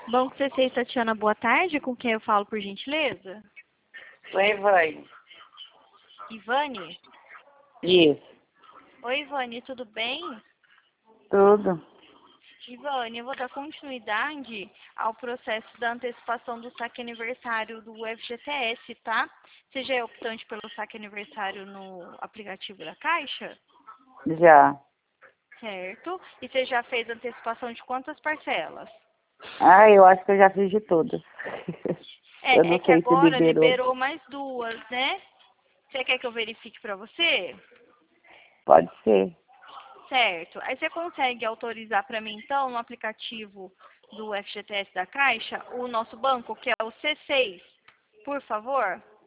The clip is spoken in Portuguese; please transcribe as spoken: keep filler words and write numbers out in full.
Banco C seis, Tatiana, boa tarde. Com quem eu falo, por gentileza? Oi, Ivane. Ivane? Isso. Oi, Ivane, tudo bem? Tudo. Ivane, eu vou dar continuidade ao processo da antecipação do saque aniversário do F G T S, tá? Você já é optante pelo saque aniversário no aplicativo da Caixa? Já. Certo. E você já fez antecipação de quantas parcelas? Ah, eu acho que eu já fiz de todas. Eu É, não é que sei se agora liberou. liberou mais duas, né? Você quer que eu verifique para você? Pode ser. Certo. Aí você consegue autorizar para mim, então, no aplicativo do F G T S da Caixa, o nosso banco, que é o C seis, por favor?